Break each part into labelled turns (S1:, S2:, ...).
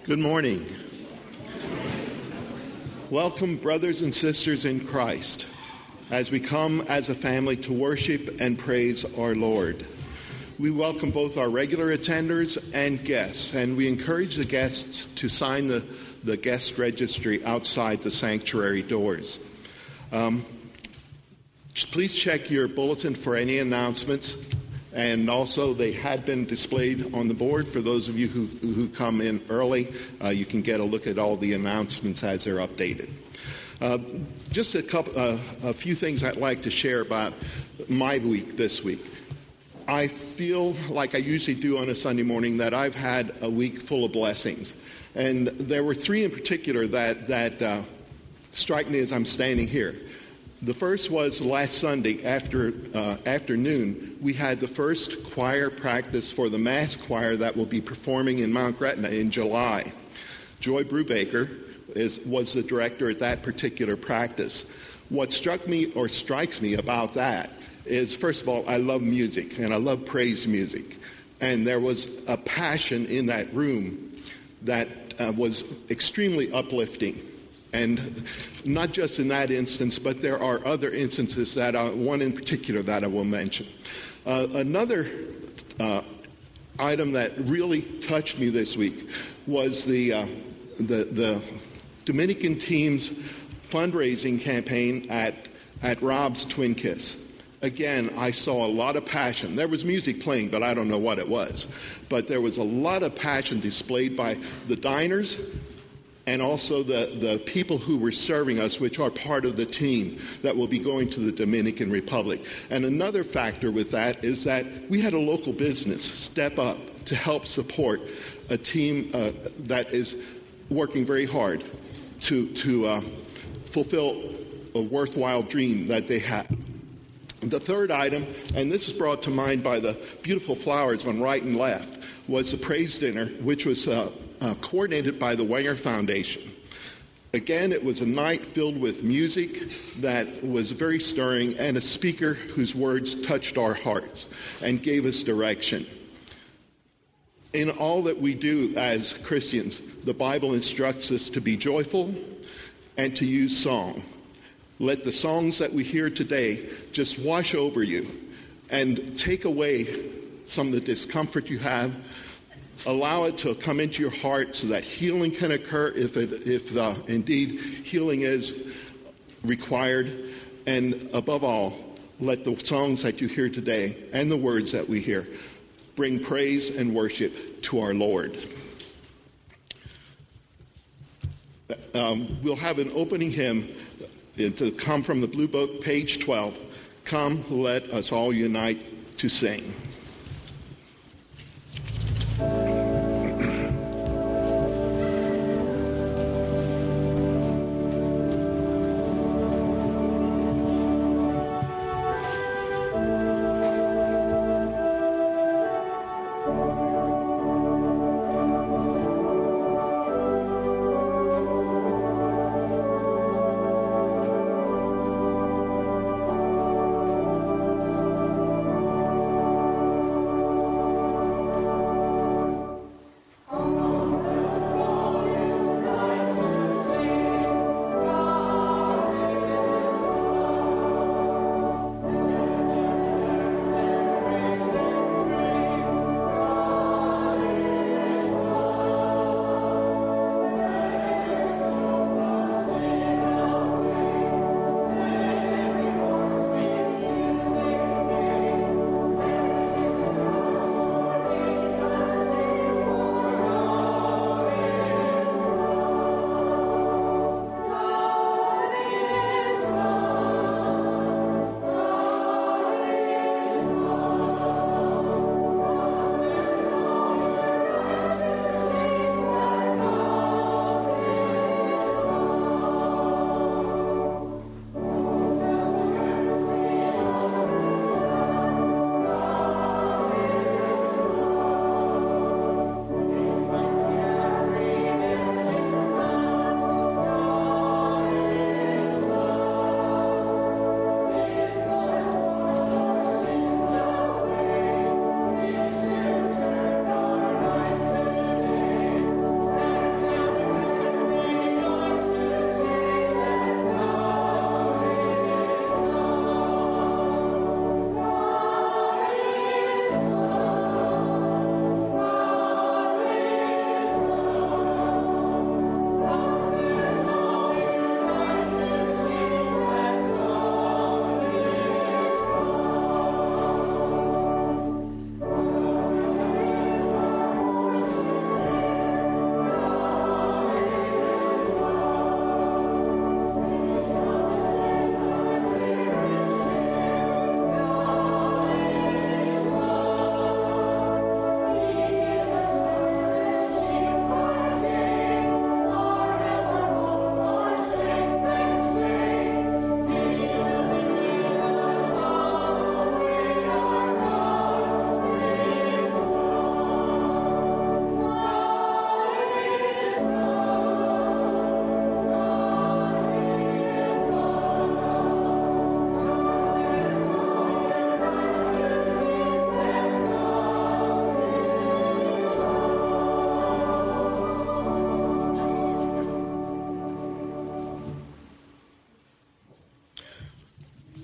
S1: Good morning. Welcome, brothers and sisters in Christ, as we come as a family to worship and praise our Lord. We welcome both our regular attenders and guests, and we encourage the guests to sign the guest registry outside the sanctuary doors. Please check your bulletin for any announcements. And also, they had been displayed on the board. For those of you who come in early, you can get a look at all the announcements as they're updated. Just a few things I'd like to share about my week this week. I feel like I usually do on a Sunday morning that I've had a week full of blessings. And there were three in particular that strike me as I'm standing here. The first was last Sunday afternoon. We had the first choir practice for the mass choir that will be performing in Mount Gretna in July. Joy Brubaker was the director at that particular practice. What struck me or strikes me about that is, first of all, I love music and I love praise music. And there was a passion in that room that was extremely uplifting. And not just in that instance, but there are other instances one in particular that I will mention. Another item that really touched me this week was the Dominican team's fundraising campaign at Rob's Twin Kiss. Again, I saw a lot of passion. There was music playing, but I don't know what it was. But there was a lot of passion displayed by the diners and also the people who were serving us, which are part of the team that will be going to the Dominican Republic. And another factor with that is that we had a local business step up to help support a team that is working very hard to fulfill a worthwhile dream that they have. The third item, and this is brought to mind by the beautiful flowers on right and left, was the praise dinner, which was coordinated by the Wenger Foundation. Again, it was a night filled with music that was very stirring and a speaker whose words touched our hearts and gave us direction. In all that we do as Christians, the Bible instructs us to be joyful and to use song. Let the songs that we hear today just wash over you and take away some of the discomfort you have. Allow it to come into your heart so that healing can occur if indeed healing is required. And above all, let the songs that you hear today and the words that we hear bring praise and worship to our Lord. We'll have an opening hymn to come from the Blue Book, page 12. Come, let us all unite to sing.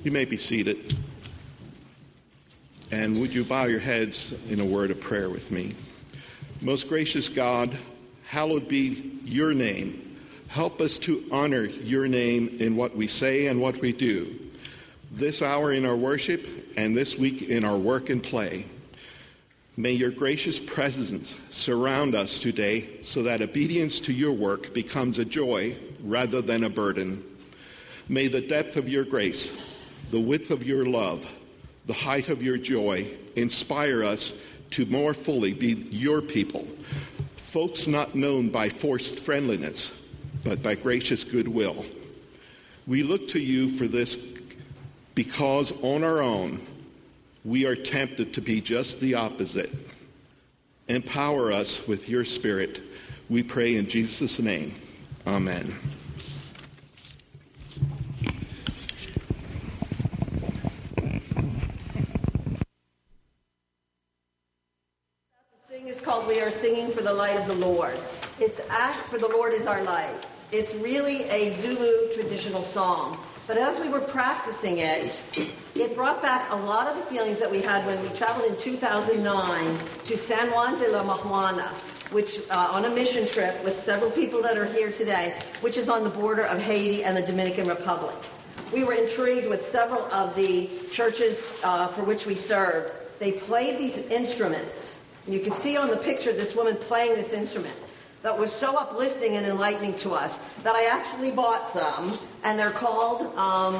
S1: You may be seated. And would you bow your heads in a word of prayer with me? Most gracious God, hallowed be your name. Help us to honor your name in what we say and what we do. This hour in our worship and this week in our work and play. May your gracious presence surround us today so that obedience to your work becomes a joy rather than a burden. May the depth of your grace, the width of your love, the height of your joy inspire us to more fully be your people, folks not known by forced friendliness, but by gracious goodwill. We look to you for this because on our own, we are tempted to be just the opposite. Empower us with your Spirit. We pray in Jesus' name. Amen.
S2: Is called We Are Singing for the Light of the Lord. It's Act for the Lord is Our Light. It's really a Zulu traditional song. But as we were practicing it, it brought back a lot of the feelings that we had when we traveled in 2009 to San Juan de la Maguana, which on a mission trip with several people that are here today, which is on the border of Haiti and the Dominican Republic. We were intrigued with several of the churches for which we served. They played these instruments. You can see on the picture this woman playing this instrument that was so uplifting and enlightening to us that I actually bought some, and they're called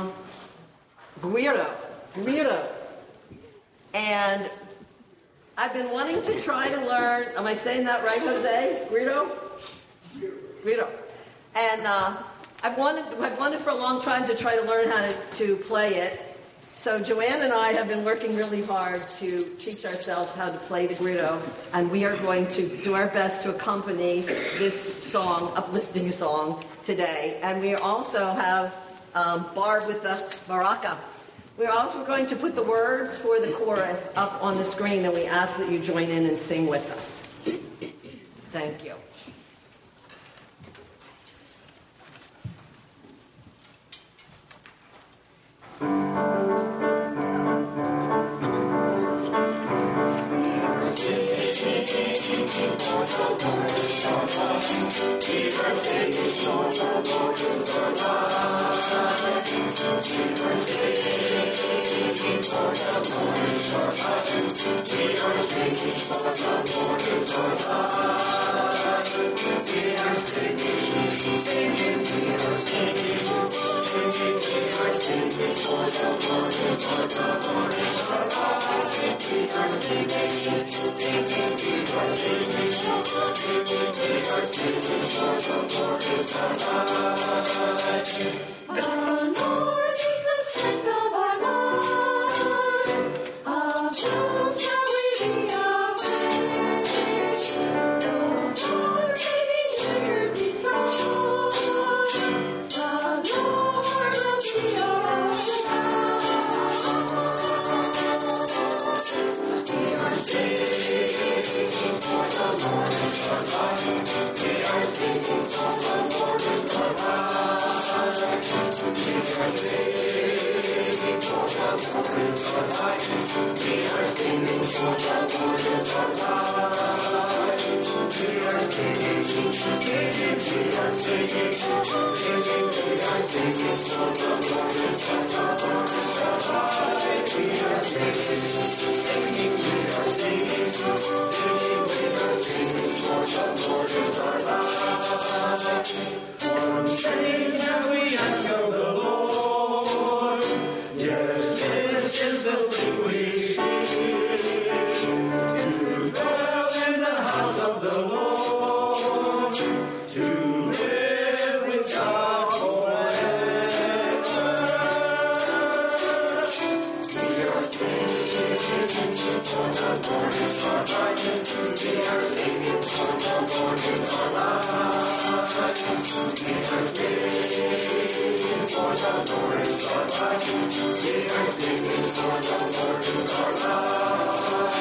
S2: guiros. And I've been wanting to try to learn, am I saying that right, Jose? Guiro. And I've wanted for a long time to try to learn how to play it. So Joanne and I have been working really hard to teach ourselves how to play the guiro, and we are going to do our best to accompany this song, uplifting song, today. And we also have Barb with the maraca. We're also going to put the words for the chorus up on the screen, and we ask that you join in and sing with us. Thank you.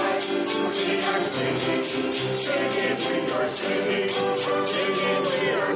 S3: Singing, we are singing, we are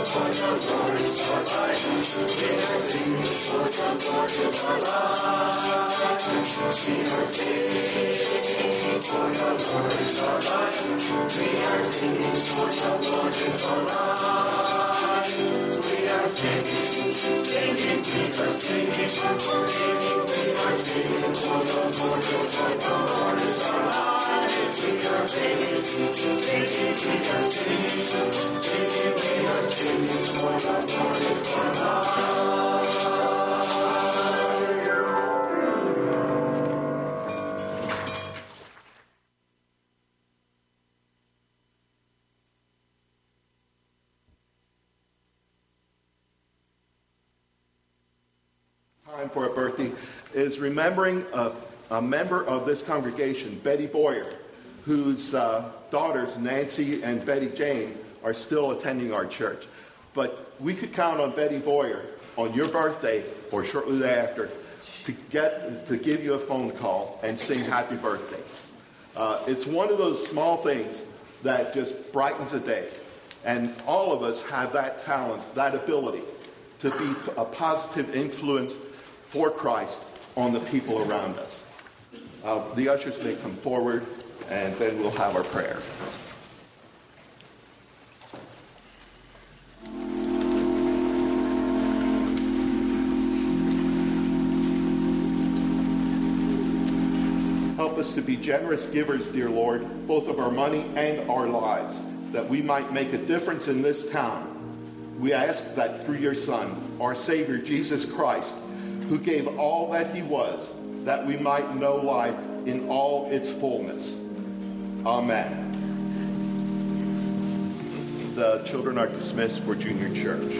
S1: Time for a birthday is remembering a member of this congregation, Betty Boyer, whose daughters, Nancy and Betty Jane, are still attending our church. But we could count on Betty Boyer on your birthday or shortly thereafter to give you a phone call and sing happy birthday. It's one of those small things that just brightens a day. And all of us have that talent, that ability to be a positive influence for Christ on the people around us. The ushers may come forward, and then we'll have our prayer. Help us to be generous givers, dear Lord, both of our money and our lives, that we might make a difference in this town. We ask that through your Son, our Savior, Jesus Christ, who gave all that he was, that we might know life in all its fullness. Amen. The children are dismissed for junior church.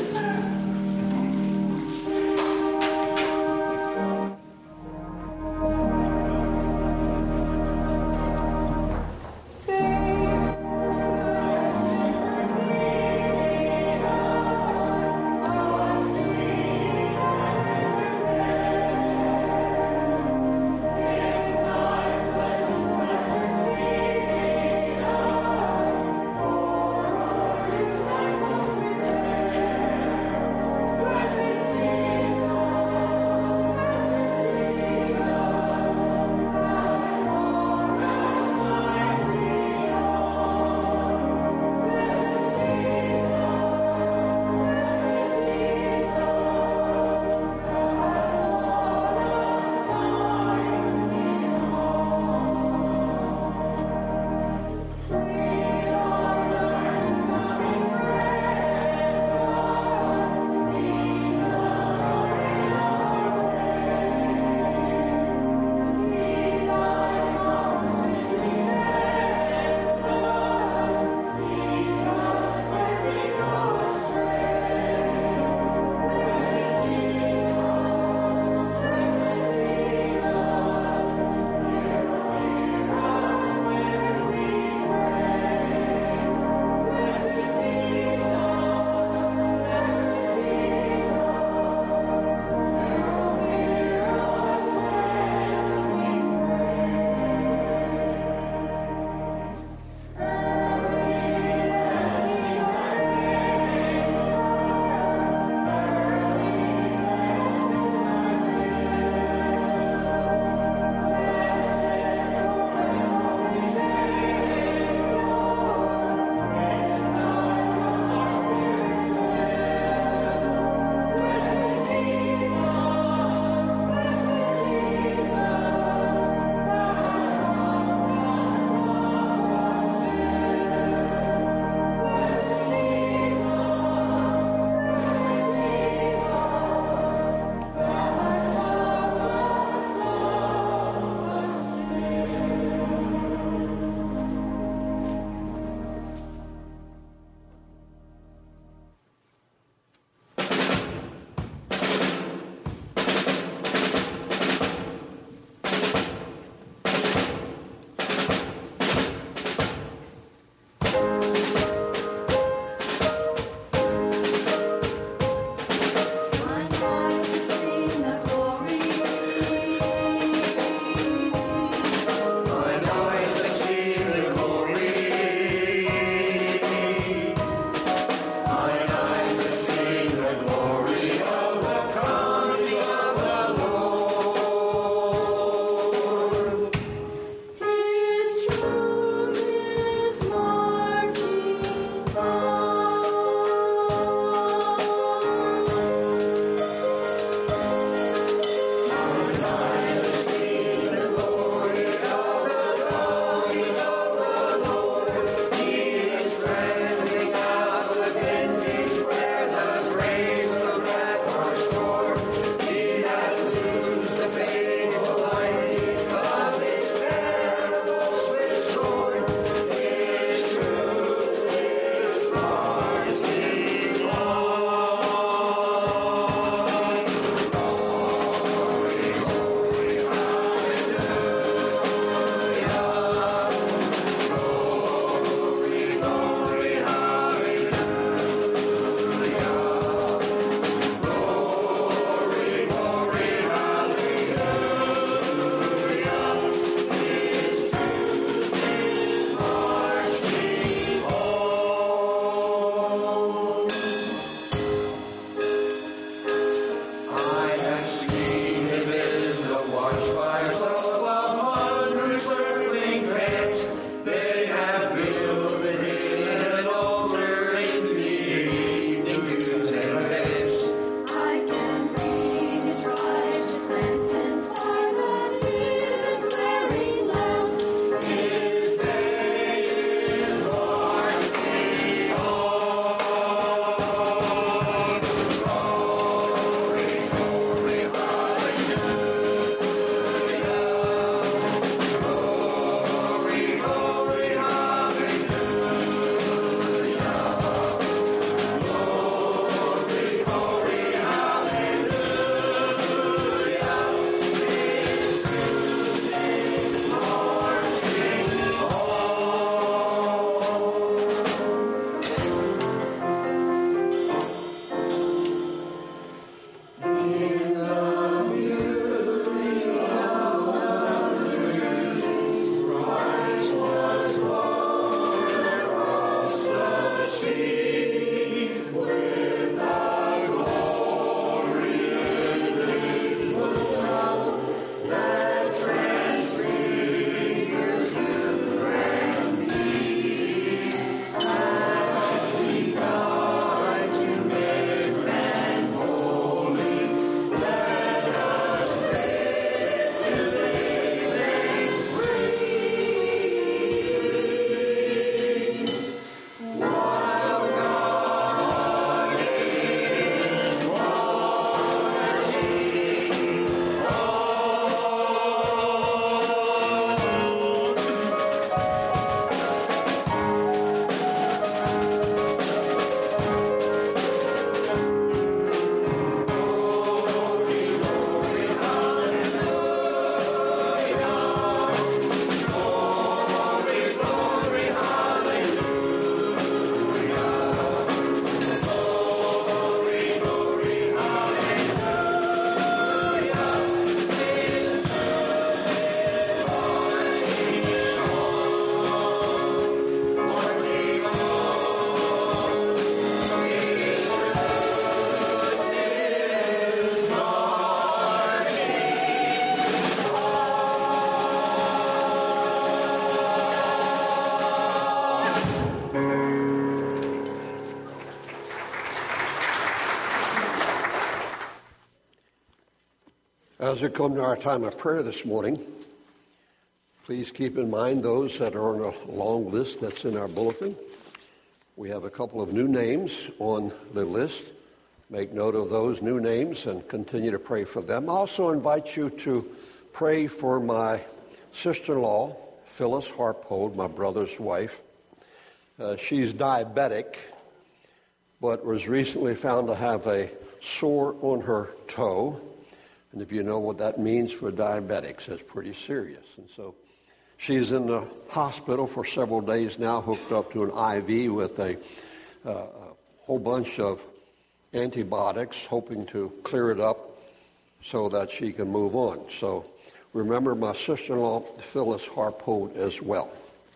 S3: As we come to our time of prayer this morning, please keep in mind those that are on a long list that's in our bulletin. We have a couple of new names on the list. Make note of those new names and continue to pray for them. I also invite you to pray for my sister-in-law, Phyllis Harpold, my brother's wife. She's diabetic, but was recently found to have a sore on her toe. And if you know what that means for diabetics, that's pretty serious. And so she's in the hospital for several days now, hooked up to an IV with a whole bunch of antibiotics, hoping to clear it up so that she can move on. So remember my sister-in-law, Phyllis Harpold, as well.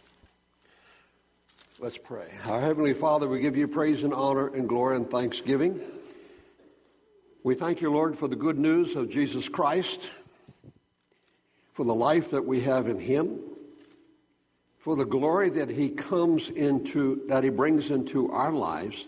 S3: Let's pray. Our Heavenly Father, we give you praise and honor and glory and thanksgiving. We thank you, Lord, for the good news of Jesus Christ, for the life that we have in him, for the glory that he brings into our lives,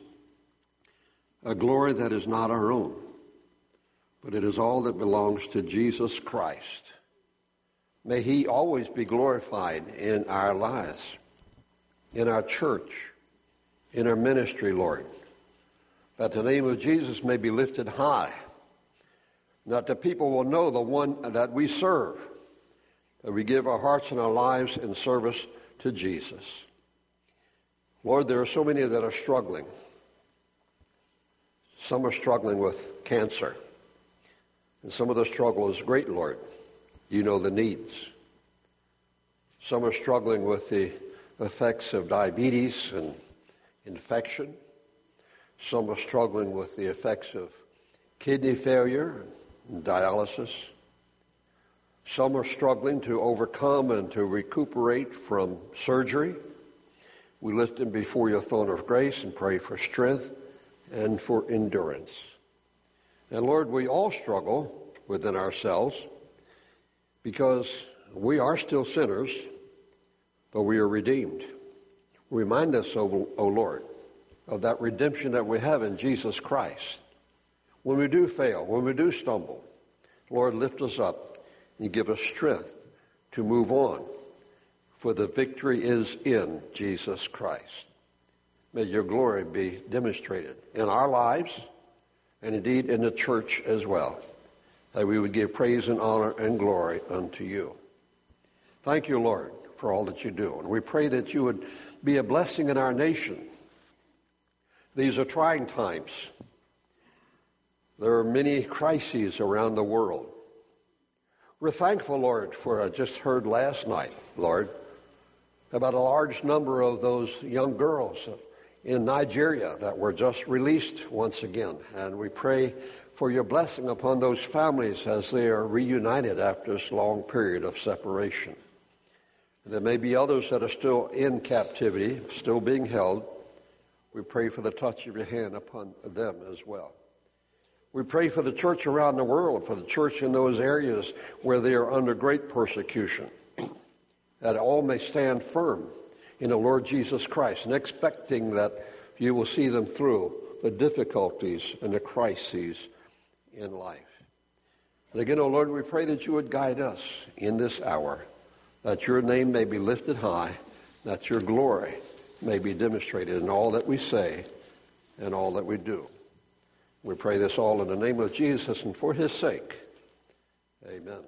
S3: a glory that is not our own, but it is all that belongs to Jesus Christ. May he always be glorified in our lives, in our church, in our ministry, Lord, that the name of Jesus may be lifted high, that the people will know the one that we serve, that we give our hearts and our lives in service to Jesus. Lord, there are so many that are struggling. Some are struggling with cancer, and some of the struggle is great, Lord. You know the needs. Some are struggling with the effects of diabetes and infection. Some are struggling with the effects of kidney failure and dialysis. Some are struggling to overcome and to recuperate from surgery. We lift them before your throne of grace and pray for strength and for endurance. And Lord, we all struggle within ourselves because we are still sinners, but we are redeemed. Remind us, O Lord, of that redemption that we have in Jesus Christ. When we do fail, when we do stumble, Lord, lift us up and give us strength to move on, for the victory is in Jesus Christ. May your glory be demonstrated in our lives and indeed in the church as well, that we would give praise and honor and glory unto you. Thank you, Lord, for all that you do. And we pray that you would be a blessing in our nation. These are trying times. There are many crises around the world. We're thankful, Lord, for I just heard last night, Lord, about a large number of those young girls in Nigeria that were just released once again. And we pray for your blessing upon those families as they are reunited after this long period of separation. There may be others that are still in captivity, still being held. We pray for the touch of your hand upon them as well. We pray for the church around the world, for the church in those areas where they are under great persecution, that all may stand firm in the Lord Jesus Christ, and expecting that you will see them through the difficulties and the crises in life. And again, O Lord, we pray that you would guide us in this hour, that your name may be lifted high, that your glory may be demonstrated in all that we say and all that we do. We pray this all in the name of Jesus and for his sake. Amen.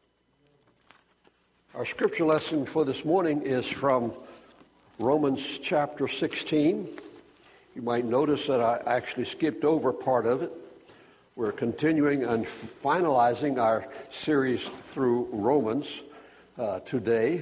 S3: Our scripture lesson for this morning is from Romans chapter 16. You might notice that I actually skipped over part of it. We're continuing and finalizing our series through Romans today.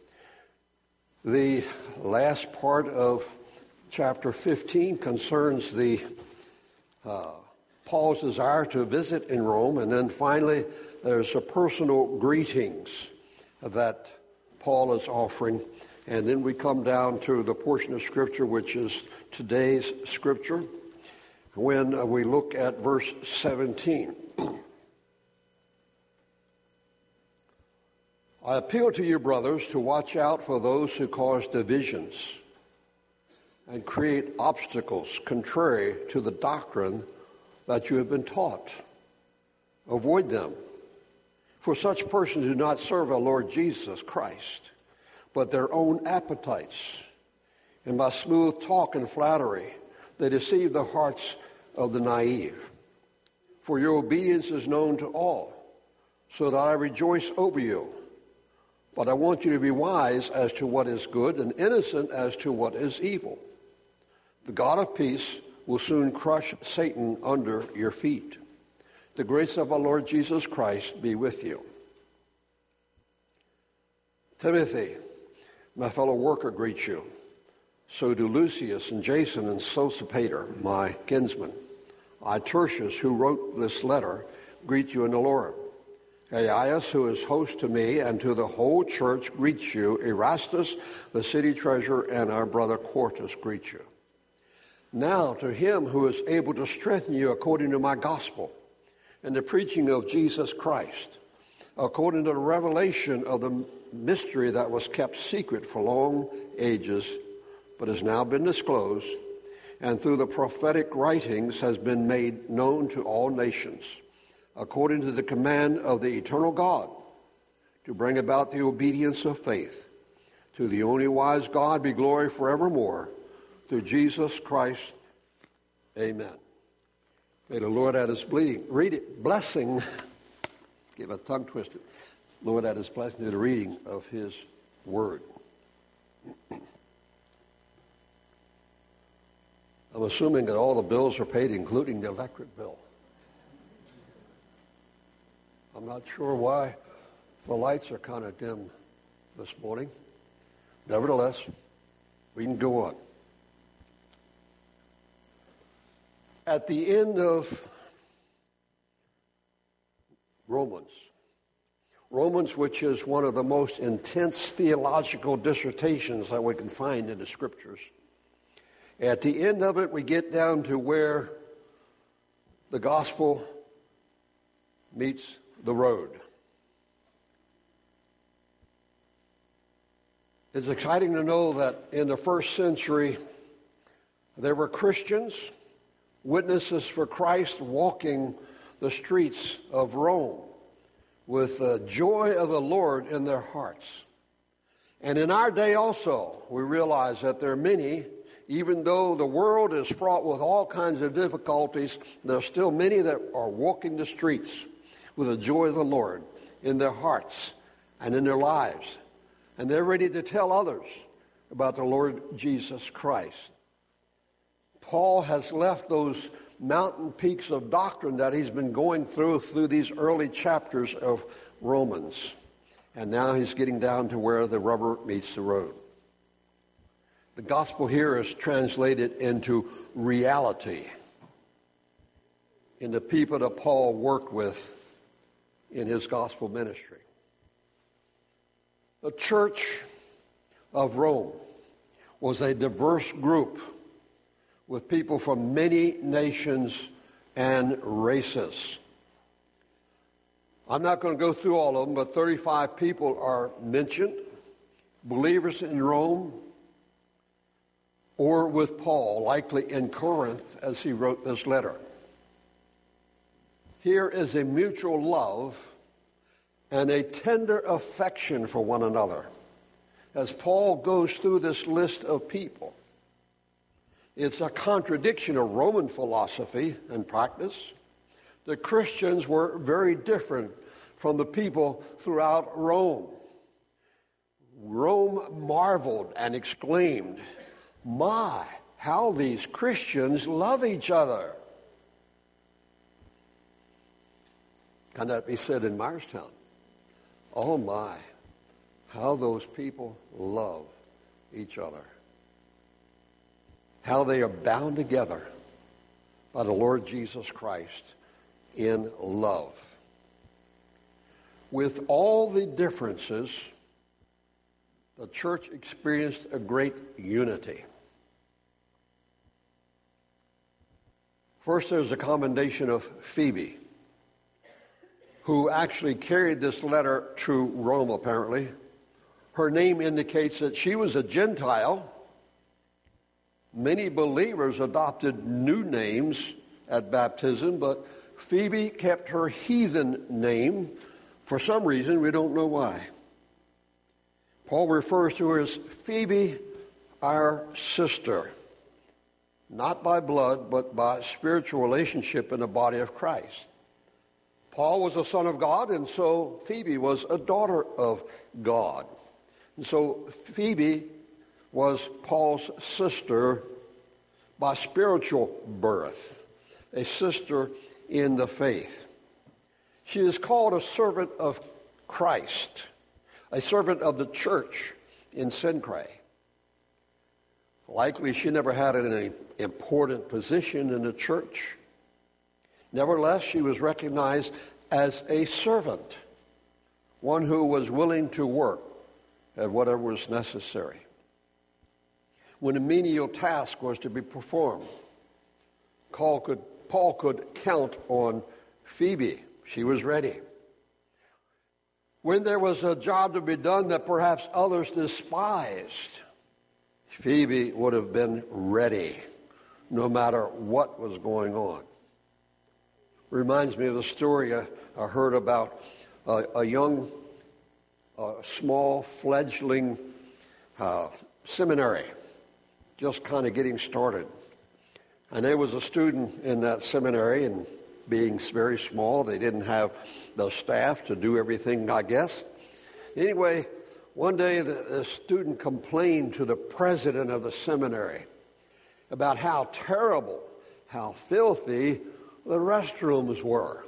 S3: The last part of chapter 15 concerns the Paul's desire to visit in Rome, and then finally there's a personal greetings that Paul is offering, and then we come down to the portion of Scripture which is today's Scripture when we look at verse 17. I appeal to you, brothers, to watch out for those who cause divisions and create obstacles contrary to the doctrine that you have been taught. Avoid them For such persons do not serve our Lord Jesus Christ, but their own appetites. And by smooth talk and flattery, they deceive the hearts of the naive. For your obedience is known to all, so that I rejoice over you. But I want you to be wise as to what is good and innocent as to what is evil. The God of peace will soon crush Satan under your feet. The grace of our Lord Jesus Christ be with you. Timothy, my fellow worker, greets you. So do Lucius and Jason and Sosipater, my kinsmen. I, Tertius, who wrote this letter, greet you in the Lord. Gaius, who is host to me and to the whole church, greets you. Erastus, the city treasurer, and our brother Quartus greet you. Now to him who is able to strengthen you according to my gospel and the preaching of Jesus Christ, according to the revelation of the mystery that was kept secret for long ages, but has now been disclosed, and through the prophetic writings has been made known to all nations, according to the command of the eternal God, to bring about the obedience of faith. To the only wise God be glory forevermore, through Jesus Christ. Amen. May the Lord add his blessing, give a tongue twisted. Lord add his blessing to the reading of his word. I'm assuming that all the bills are paid, including the electric bill. I'm not sure why the lights are kind of dim this morning. Nevertheless, we can go on. At the end of Romans, which is one of the most intense theological dissertations that we can find in the scriptures, at the end of it, we get down to where the gospel meets the road. It's exciting to know that in the first century, there were Christians, witnesses for Christ, walking the streets of Rome with the joy of the Lord in their hearts. And in our day also, we realize that there are many, even though the world is fraught with all kinds of difficulties, there are still many that are walking the streets with the joy of the Lord in their hearts and in their lives. And they're ready to tell others about the Lord Jesus Christ. Paul has left those mountain peaks of doctrine that he's been going through these early chapters of Romans. And now he's getting down to where the rubber meets the road. The gospel here is translated into reality in the people that Paul worked with in his gospel ministry. The Church of Rome was a diverse group with people from many nations and races. I'm not going to go through all of them, but 35 people are mentioned, believers in Rome or with Paul, likely in Corinth as he wrote this letter. Here is a mutual love and a tender affection for one another as Paul goes through this list of people. It's a contradiction of Roman philosophy and practice. The Christians were very different from the people throughout Rome. Rome marveled and exclaimed, "My, how these Christians love each other." Can that be said in Myerstown? Oh my, how those people love each other. How they are bound together by the Lord Jesus Christ in love. With all the differences, the church experienced a great unity. First, there's a commendation of Phoebe, who actually carried this letter to Rome, apparently. Her name indicates that she was a Gentile. Many believers adopted new names at baptism, but Phoebe kept her heathen name For some reason, we don't know why. Paul refers to her as Phoebe, our sister, not by blood, but by spiritual relationship in the body of Christ. Paul was a son of God, and so Phoebe was a daughter of God. And so Phoebe was Paul's sister by spiritual birth, a sister in the faith. She is called a servant of Christ, a servant of the church in Cenchreae. Likely she never had any important position in the church. Nevertheless, she was recognized as a servant, one who was willing to work at whatever was necessary. When a menial task was to be performed, Paul could count on Phoebe. She was ready. When there was a job to be done that perhaps others despised, Phoebe would have been ready no matter what was going on. Reminds me of a story I heard about a young, small, fledgling seminary, just kind of getting started. And there was a student in that seminary, and being very small, they didn't have the staff to do everything, I guess. Anyway, one day the student complained to the president of the seminary about how terrible, how filthy the restrooms were.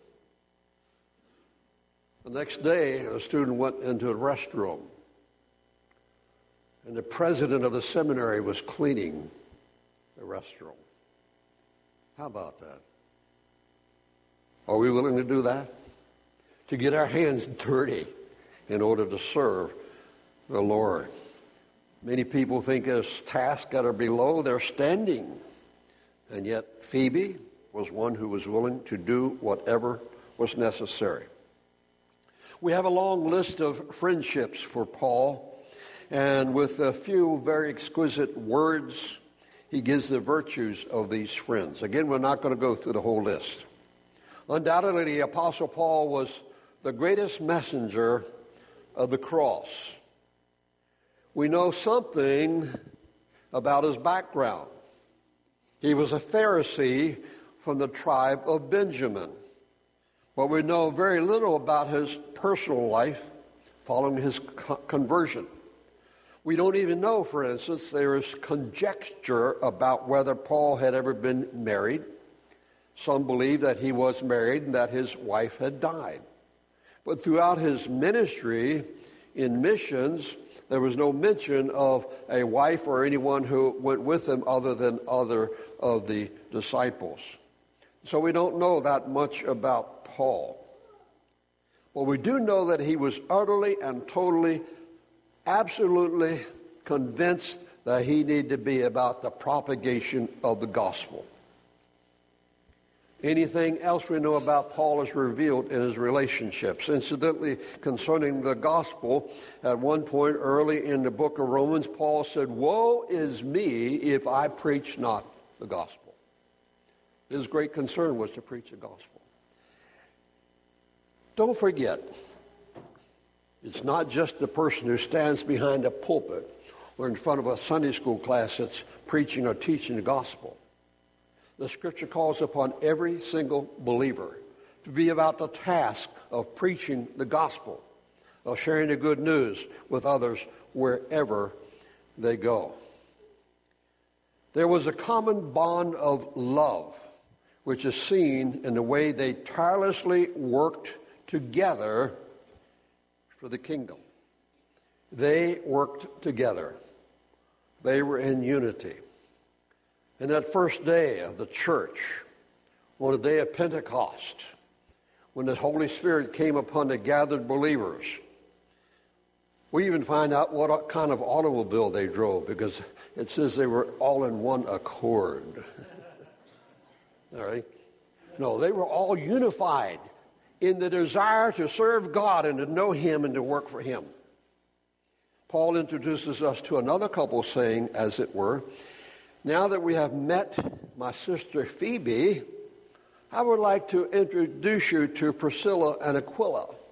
S3: The next day, the student went into the restroom, and the president of the seminary was cleaning the restroom. How about that? Are we willing to do that? To get our hands dirty in order to serve the Lord. Many people think as tasks that are below their standing. And yet Phoebe was one who was willing to do whatever was necessary. We have a long list of friendships for Paul, and with a few very exquisite words, he gives the virtues of these friends. Again, we're not going to go through the whole list. Undoubtedly, the Apostle Paul was the greatest messenger of the cross. We know something about his background. He was a Pharisee from the tribe of Benjamin. But we know very little about his personal life following his conversion. We don't even know, for instance, there is conjecture about whether Paul had ever been married. Some believe that he was married and that his wife had died. But throughout his ministry in missions, there was no mention of a wife or anyone who went with him other than other of the disciples. So we don't know that much about Paul. But we do know that he was utterly and totally, absolutely convinced that he needed to be about the propagation of the gospel. Anything else we know about Paul is revealed in his relationships. Incidentally, concerning the gospel, at one point early in the book of Romans, Paul said, "Woe is me if I preach not the gospel." His great concern was to preach the gospel. Don't forget, it's not just the person who stands behind a pulpit or in front of a Sunday school class that's preaching or teaching the gospel. The Scripture calls upon every single believer to be about the task of preaching the gospel, of sharing the good news with others wherever they go. There was a common bond of love, which is seen in the way they tirelessly worked together for the kingdom. They worked together. They were in unity. And that first day of the church, on the day of Pentecost, when the Holy Spirit came upon the gathered believers, we even find out what kind of automobile they drove, because it says they were all in one accord. All right? No, they were all unified in the desire to serve God and to know Him and to work for Him. Paul introduces us to another couple saying, as it were, "Now that we have met my sister Phoebe, I would like to introduce you to Priscilla and Aquila."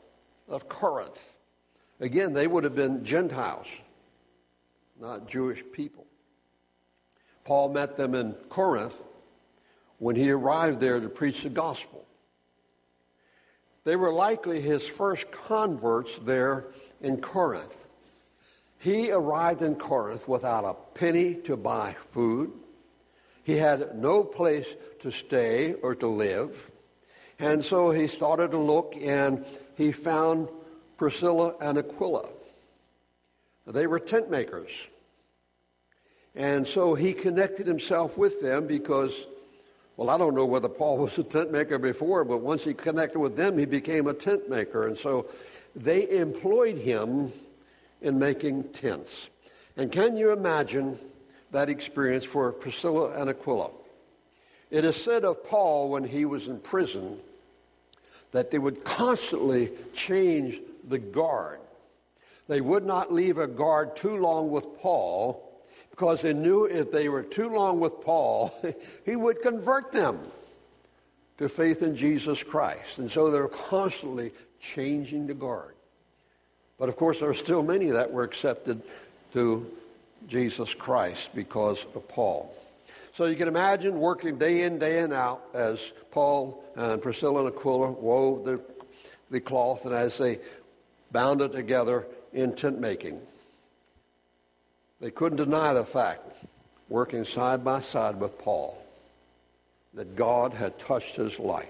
S3: of Corinth. Again, they would have been Gentiles, not Jewish people. Paul met them in Corinth when he arrived there to preach the gospel. They were likely his first converts there in Corinth. He arrived in Corinth without a penny to buy food. He had no place to stay or to live. And so he started to look, and he found Priscilla and Aquila. They were tent makers. And so he connected himself with them because, well, I don't know whether Paul was a tent maker before, but once he connected with them, he became a tent maker. And so they employed him in making tents. And can you imagine that experience for Priscilla and Aquila? It is said of Paul when he was in prison that they would constantly change the guard. They would not leave a guard too long with Paul because they knew if they were too long with Paul, he would convert them to faith in Jesus Christ. And so they were constantly changing the guard. But of course, there are still many that were accepted to Jesus Christ because of Paul. So you can imagine working day in, day in, out as Paul and Priscilla and Aquila wove the cloth and as they bound it together in tent making. They couldn't deny the fact, working side by side with Paul, that God had touched his life.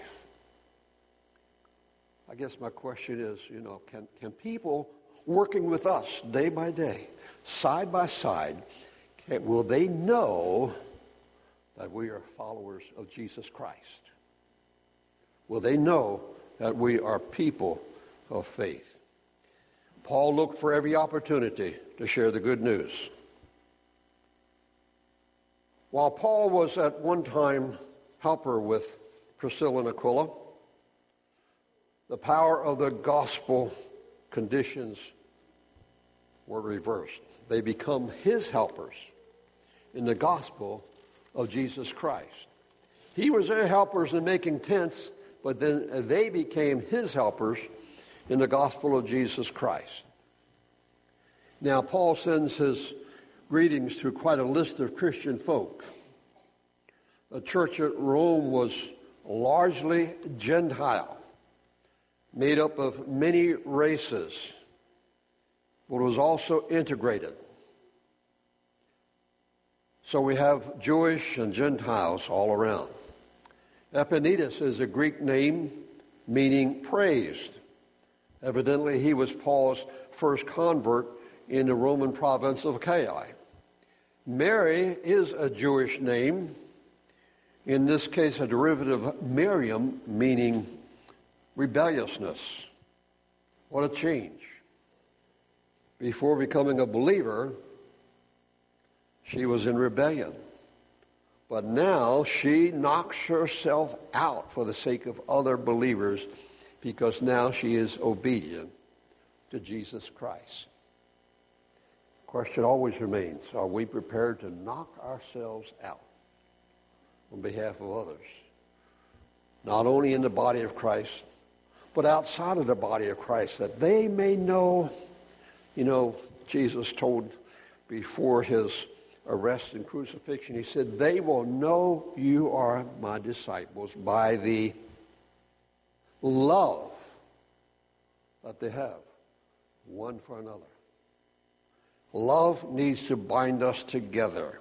S3: I guess my question is, can people working with us day by day, side by side, will they know that we are followers of Jesus Christ? Will they know that we are people of faith? Paul looked for every opportunity to share the good news. While Paul was at one time helper with Priscilla and Aquila, the power of the gospel conditions were reversed. They become his helpers in the gospel of Jesus Christ. He was their helpers in making tents, but then they became his helpers in the gospel of Jesus Christ. Now, Paul sends his greetings to quite a list of Christian folk. The church at Rome was largely Gentile, made up of many races, but was also integrated. So we have Jewish and Gentiles all around. Epaenetus is a Greek name meaning praised. Evidently, he was Paul's first convert in the Roman province of Achaia. Mary is a Jewish name, in this case a derivative of Miriam, meaning rebelliousness. What a change. Before becoming a believer, she was in rebellion. But now she knocks herself out for the sake of other believers because now she is obedient to Jesus Christ. Question always remains, are we prepared to knock ourselves out on behalf of others? Not only in the body of Christ, but outside of the body of Christ, that they may know, Jesus told before his arrest and crucifixion, he said, they will know you are my disciples by the love that they have one for another. Love needs to bind us together.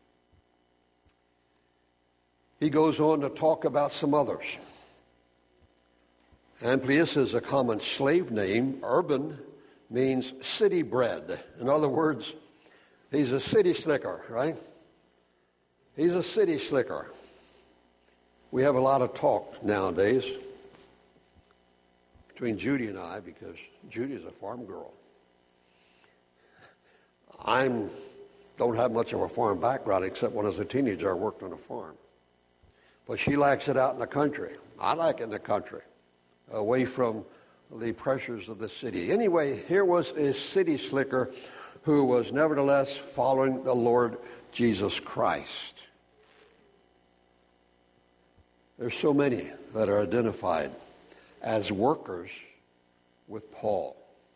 S3: He goes on to talk about some others. Amplius is a common slave name. Urban means city bred. In other words, he's a city slicker, right? He's a city slicker. We have a lot of talk nowadays between Judy and I because Judy is a farm girl. I don't have much of a farm background except when I was a teenager I worked on a farm. But she likes it out in the country. I like it in the country, away from the pressures of the city. Anyway, here was a city slicker who was nevertheless following the Lord Jesus Christ. There's so many that are identified as workers with Paul.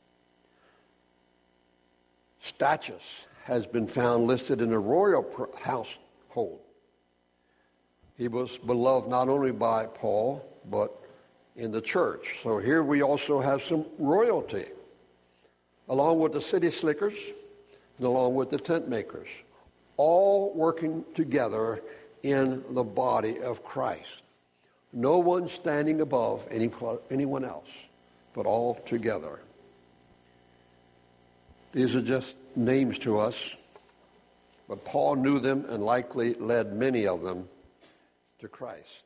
S3: Stachys has been found listed in the royal household. He was beloved not only by Paul, but in the church. So here we also have some royalty, along with the city slickers and along with the tent makers, all working together in the body of Christ. No one standing above anyone else, but all together. These are just names to us, but Paul knew them and likely led many of them to Christ.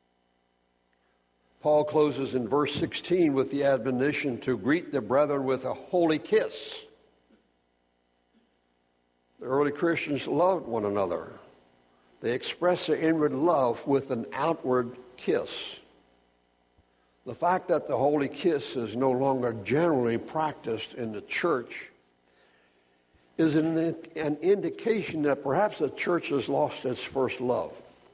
S3: Paul closes in verse 16 with the admonition to greet the brethren with a holy kiss. The early Christians loved one another. They expressed their inward love with an outward kiss. The fact that the holy kiss is no longer generally practiced in the church is an indication that perhaps the church has lost its first love.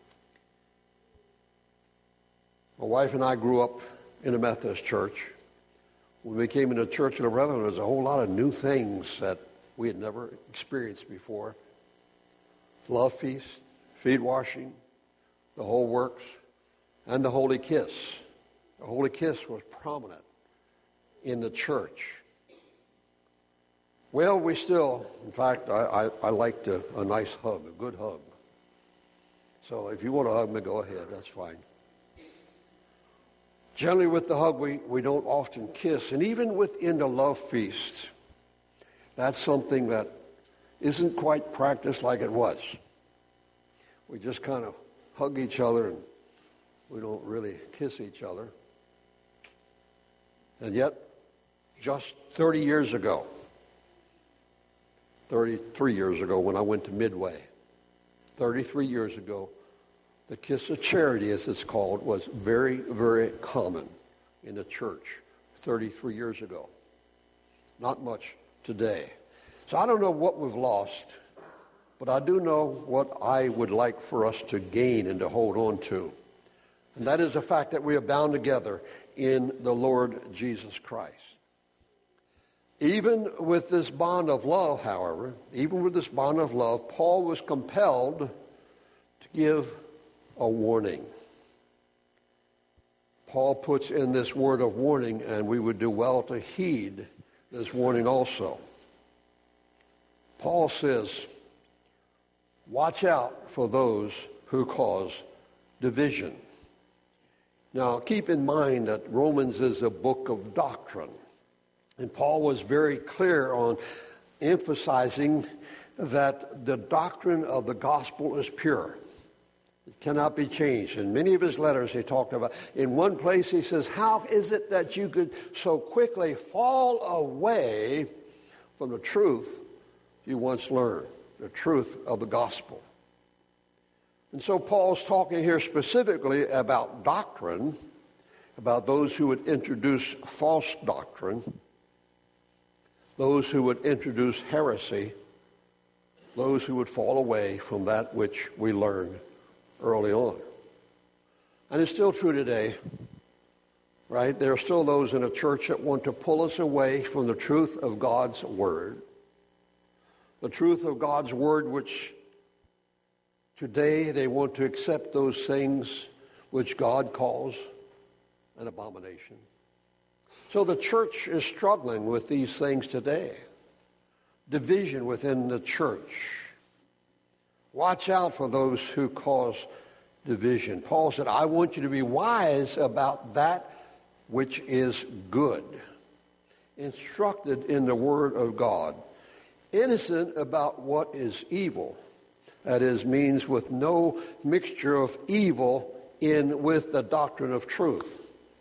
S3: My wife and I grew up in a Methodist church. When we came into the Church of the Brethren, there was a whole lot of new things that we had never experienced before. Love feast, feet washing, the whole works, and the holy kiss. The holy kiss was prominent in the church. Well, we still, in fact, I liked a nice hug, a good hug. So if you want to hug me, go ahead, that's fine. Generally with the hug, we don't often kiss. And even within the love feast, that's something that isn't quite practiced like it was. We just kind of hug each other and we don't really kiss each other. And yet, just 33 years ago, when I went to Midway, 33 years ago, the kiss of charity, as it's called, was very, very common in the church 33 years ago. Not much today. So I don't know what we've lost, but I do know what I would like for us to gain and to hold on to. And that is the fact that we are bound together in the Lord Jesus Christ. Even with this bond of love, however, Paul was compelled to give a warning. Paul puts in this word of warning, and we would do well to heed this warning also. Paul says, watch out for those who cause division. Now, keep in mind that Romans is a book of doctrine. And Paul was very clear on emphasizing that the doctrine of the gospel is pure. It cannot be changed. In many of his letters he talked about, in one place he says, how is it that you could so quickly fall away from the truth you once learned, the truth of the gospel? And so Paul's talking here specifically about doctrine, about those who would introduce false doctrine, those who would introduce heresy, those who would fall away from that which we learned early on. And it's still true today, right? There are still those in a church that want to pull us away from the truth of God's word. The truth of God's word, which today they want to accept those things which God calls an abomination. So the church is struggling with these things today. Division within the church. Watch out for those who cause division. Paul said, I want you to be wise about that which is good, instructed in the word of God, innocent about what is evil. That is, means with no mixture of evil in with the doctrine of truth.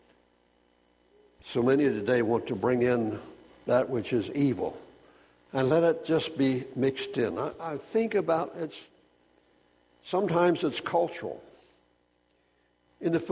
S3: So many today want to bring in that which is evil and let it just be mixed in. I think about it. Sometimes it's cultural. In the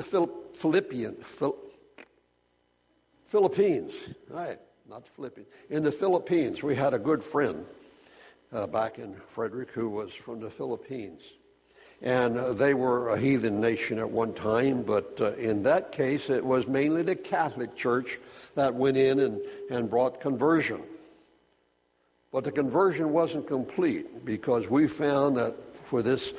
S3: Philippines, right, not the Philippines. In the Philippines, we had a good friend back in Frederick who was from the Philippines. And they were a heathen nation at one time, but in that case, it was mainly the Catholic Church that went in and brought conversion. But the conversion wasn't complete, because we found that for this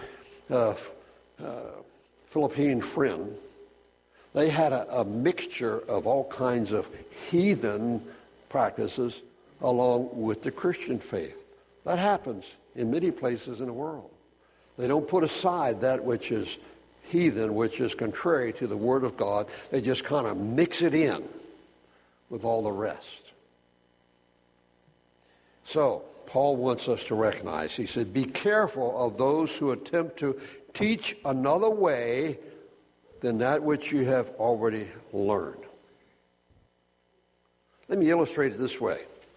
S3: Philippine friend, they had a mixture of all kinds of heathen practices along with the Christian faith. That happens in many places in the world. They don't put aside that which is heathen, which is contrary to the Word of God. They just kind of mix it in with all the rest. So, Paul wants us to recognize, he said, be careful of those who attempt to teach another way than that which you have already learned. Let me illustrate it this way.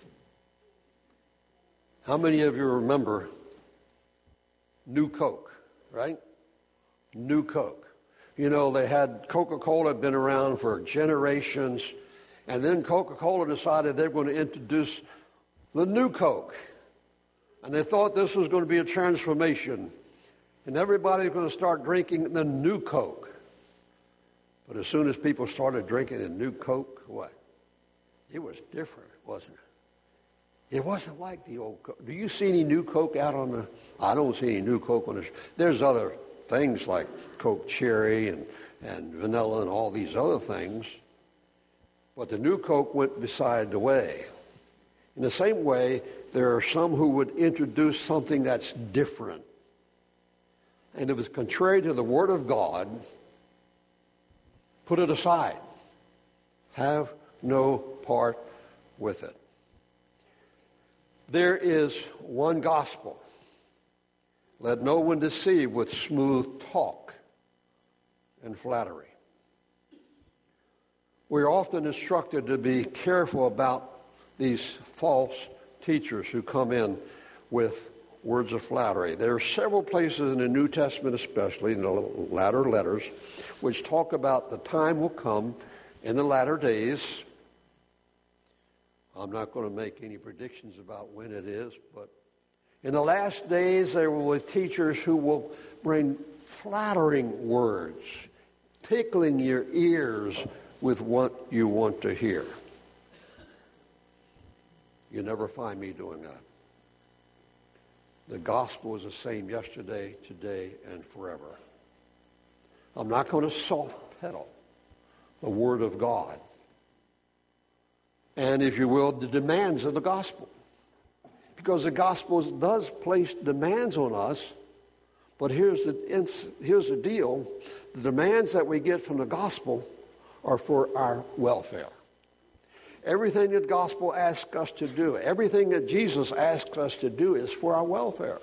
S3: How many of you remember New Coke, right? New Coke. You know, they had Coca-Cola, had been around for generations, and then Coca-Cola decided they were going to introduce the New Coke. And they thought this was going to be a transformation, and everybody was going to start drinking the New Coke. But as soon as people started drinking the New Coke, what? It was different, wasn't it? It wasn't like the old Coke. Do you see any New Coke out on the... I don't see any New Coke on the... There's other things like Coke Cherry and vanilla and all these other things. But the New Coke went beside the way. In the same way, there are some who would introduce something that's different. And if it's contrary to the Word of God, put it aside. Have no part with it. There is one gospel. Let no one deceive with smooth talk and flattery. We're often instructed to be careful about these false teachers who come in with words of flattery. There are several places in the New Testament, especially in the latter letters, which talk about the time will come in the latter days. I'm not going to make any predictions about when it is, but in the last days there will be teachers who will bring flattering words, tickling your ears with what you want to hear. You never find me doing that. The gospel is the same yesterday, today, and forever. I'm not going to soft pedal the Word of God. And if you will, the demands of the gospel. Because the gospel does place demands on us, but here's the deal. The demands that we get from the gospel are for our welfare. Everything that the gospel asks us to do, everything that Jesus asks us to do is for our welfare.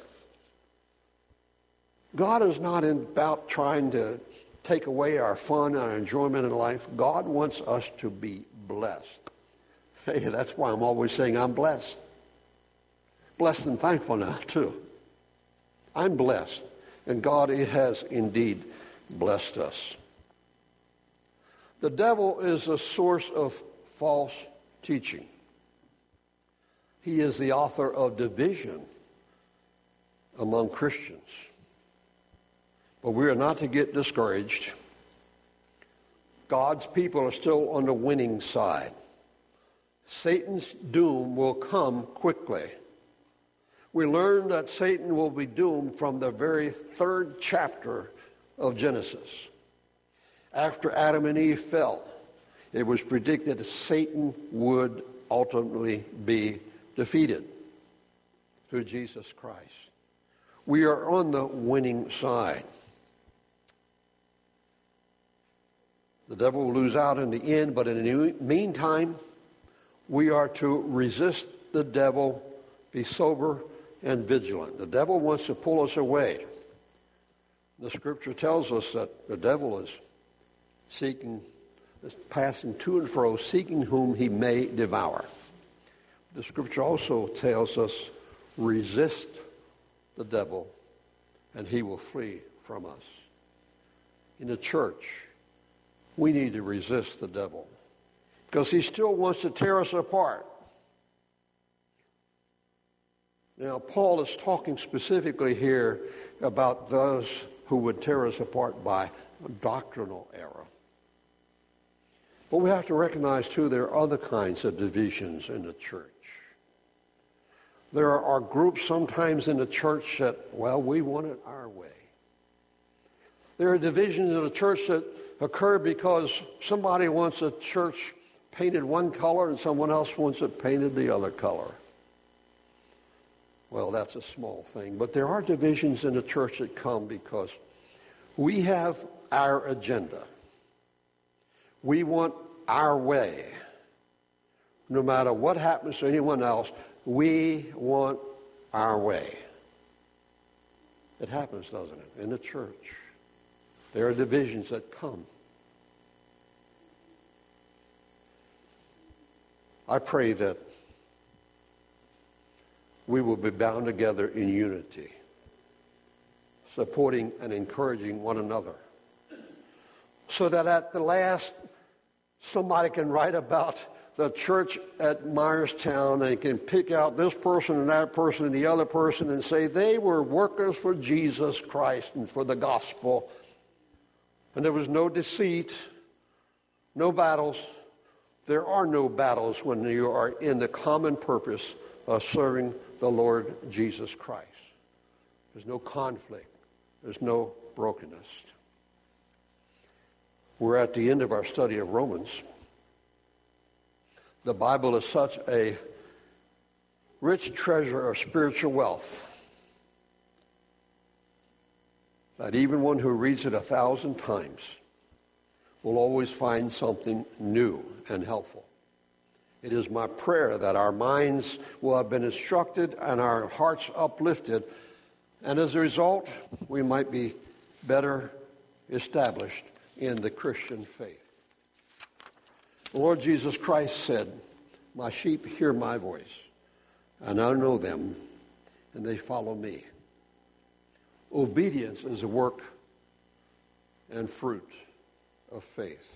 S3: God is not about trying to take away our fun and our enjoyment in life. God wants us to be blessed. Hey, that's why I'm always saying I'm blessed. Blessed and thankful now, too. I'm blessed, and God has indeed blessed us. The devil is a source of false teaching. He is the author of division among Christians. But we are not to get discouraged. God's people are still on the winning side. Satan's doom will come quickly. We learn that Satan will be doomed from the very third chapter of Genesis. After Adam and Eve fell, it was predicted that Satan would ultimately be defeated through Jesus Christ. We are on the winning side. The devil will lose out in the end, but in the meantime, we are to resist the devil, be sober and vigilant. The devil wants to pull us away. The scripture tells us that the devil is passing to and fro, seeking whom he may devour. The scripture also tells us, resist the devil, and he will flee from us. In the church, we need to resist the devil because he still wants to tear us apart. Now, Paul is talking specifically here about those who would tear us apart by doctrinal error. But we have to recognize, too, there are other kinds of divisions in the church. There are groups sometimes in the church that, well, we want it our way. There are divisions in the church that occur because somebody wants a church painted one color and someone else wants it painted the other color. Well, that's a small thing. But there are divisions in the church that come because we have our agenda. We want our way. No matter what happens to anyone else, we want our way. It happens, doesn't it, in the church? There are divisions that come. I pray that we will be bound together in unity, supporting and encouraging one another, so that at the last, somebody can write about the church at Myerstown and can pick out this person and that person and the other person and say they were workers for Jesus Christ and for the gospel. And there was no deceit, no battles. There are no battles when you are in the common purpose of serving the Lord Jesus Christ. There's no conflict. There's no brokenness. We're at the end of our study of Romans. The Bible is such a rich treasure of spiritual wealth that even one who reads it 1,000 times will always find something new and helpful. It is my prayer that our minds will have been instructed and our hearts uplifted, and as a result, we might be better established in the Christian faith. The Lord Jesus Christ said, "My sheep hear my voice, and I know them, and they follow me." Obedience is a work and fruit of faith.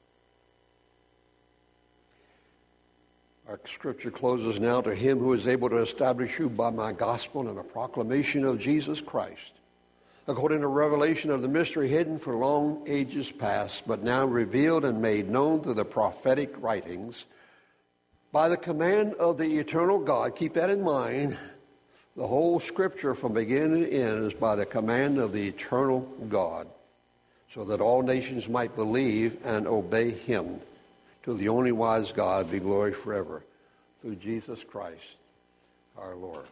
S3: Our scripture closes now, "To him who is able to establish you by my gospel and the proclamation of Jesus Christ, according to revelation of the mystery hidden for long ages past, but now revealed and made known through the prophetic writings, by the command of the eternal God." Keep that in mind. The whole scripture from beginning to end is by the command of the eternal God, so that all nations might believe and obey him. To the only wise God be glory forever, through Jesus Christ our Lord.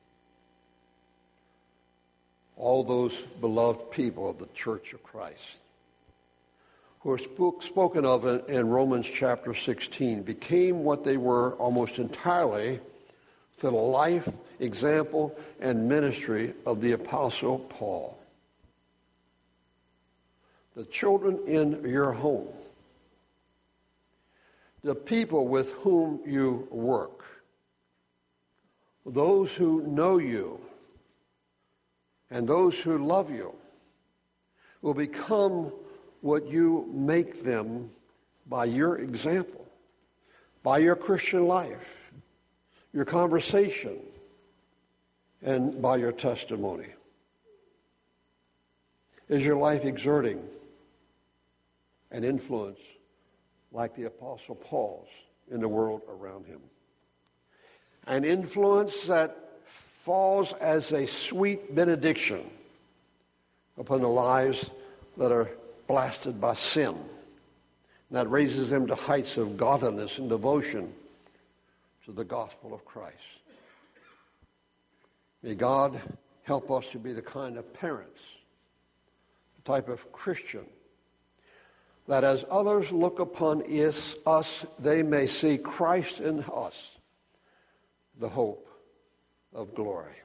S3: All those beloved people of the Church of Christ who are spoken of in Romans chapter 16 became what they were almost entirely through the life, example, and ministry of the Apostle Paul. The children in your home, the people with whom you work, those who know you, and those who love you will become what you make them by your example, by your Christian life, your conversation, and by your testimony. Is your life exerting an influence like the Apostle Paul's in the world around him? An influence that falls as a sweet benediction upon the lives that are blasted by sin, that raises them to heights of godliness and devotion to the gospel of Christ. May God help us to be the kind of parents, the type of Christian, that as others look upon us, they may see Christ in us, the hope of glory.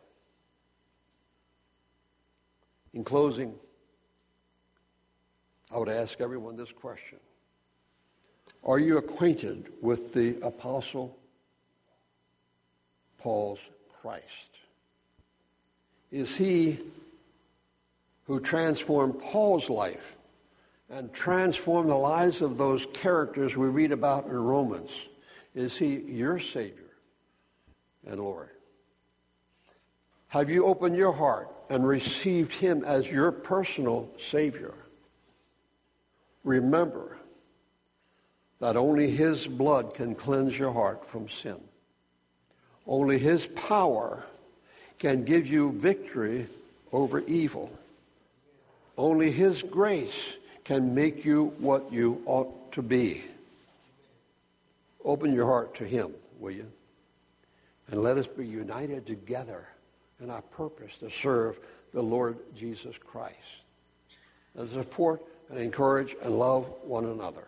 S3: In closing, I would ask everyone this question. Are you acquainted with the Apostle Paul's Christ? Is he who transformed Paul's life and transformed the lives of those characters we read about in Romans? Is he your Savior and Lord? Have you opened your heart and received him as your personal Savior? Remember that only his blood can cleanse your heart from sin. Only his power can give you victory over evil. Only his grace can make you what you ought to be. Open your heart to him, will you? And let us be united together in our purpose to serve the Lord Jesus Christ. And support and encourage and love one another.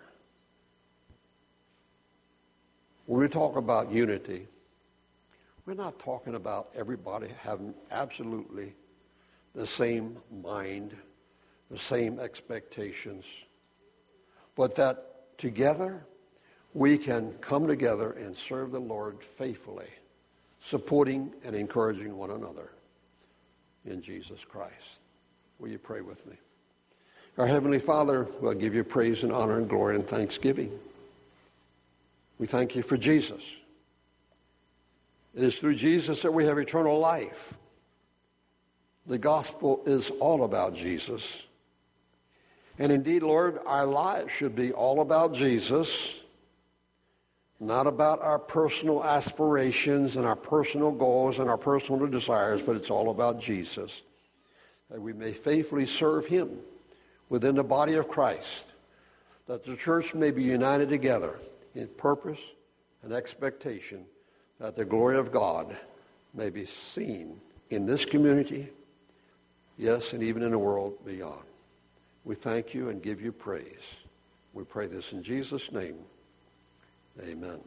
S3: When we talk about unity, we're not talking about everybody having absolutely the same mind, the same expectations, but that together we can come together and serve the Lord faithfully, supporting and encouraging one another in Jesus Christ. Will you pray with me? Our Heavenly Father, we'll give you praise and honor and glory and thanksgiving. We thank you for Jesus. It is through Jesus that we have eternal life. The gospel is all about Jesus. And indeed, Lord, our lives should be all about Jesus, not about our personal aspirations and our personal goals and our personal desires, but it's all about Jesus, that we may faithfully serve him within the body of Christ, that the church may be united together in purpose and expectation, that the glory of God may be seen in this community, yes, and even in the world beyond. We thank you and give you praise. We pray this in Jesus' name. Amen.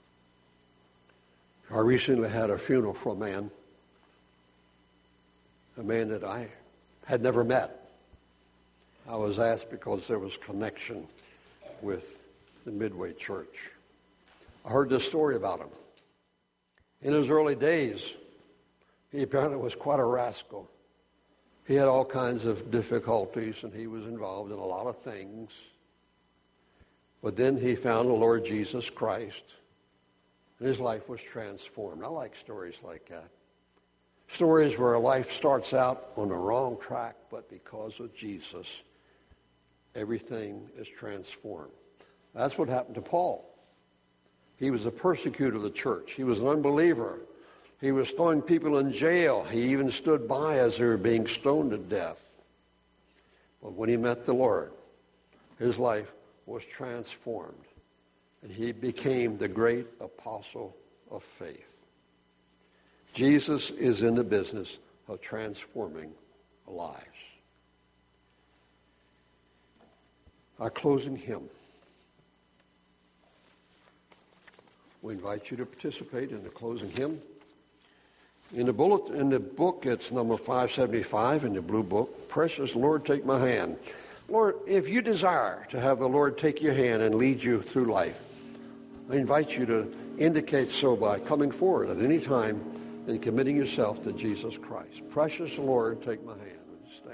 S3: I recently had a funeral for a man that I had never met. I was asked because there was connection with the Midway Church. I heard this story about him. In his early days, he apparently was quite a rascal. He had all kinds of difficulties, and he was involved in a lot of things. But then he found the Lord Jesus Christ, and his life was transformed. I like stories like that. Stories where a life starts out on the wrong track, but because of Jesus, everything is transformed. That's what happened to Paul. He was a persecutor of the church. He was an unbeliever. He was throwing people in jail. He even stood by as they were being stoned to death. But when he met the Lord, his life was transformed, and he became the great apostle of faith. Jesus is in the business of transforming lives. Our closing hymn. We invite you to participate in the closing hymn. In the book, it's number 575 in the blue book. Precious Lord, take my hand. Lord, if you desire to have the Lord take your hand and lead you through life, I invite you to indicate so by coming forward at any time and committing yourself to Jesus Christ. Precious Lord, take my hand. Would you stand?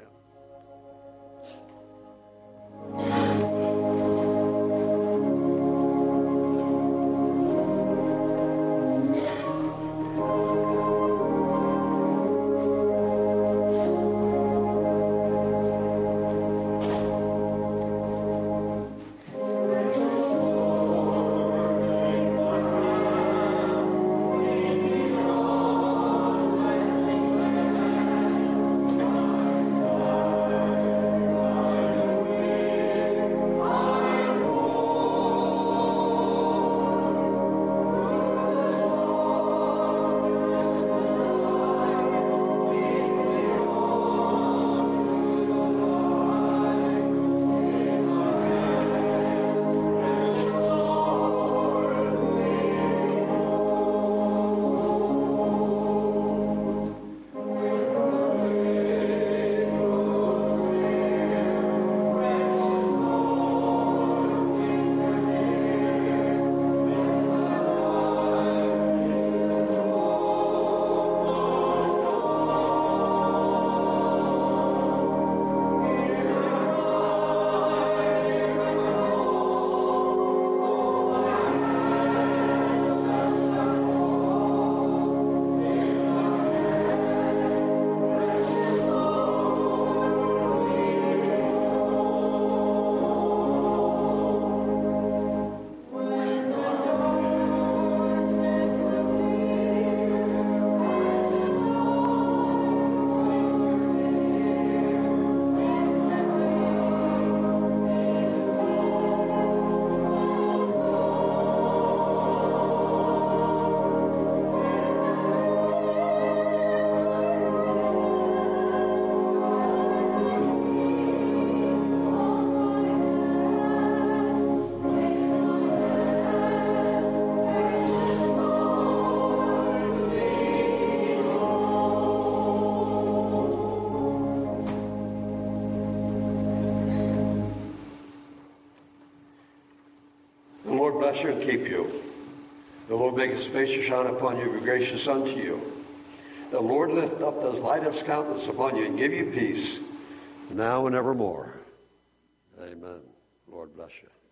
S3: bless you and keep you. The Lord make his face to shine upon you and be gracious unto you. The Lord lift up his light of his countenance upon you and give you peace, now and evermore. Amen. Lord bless you.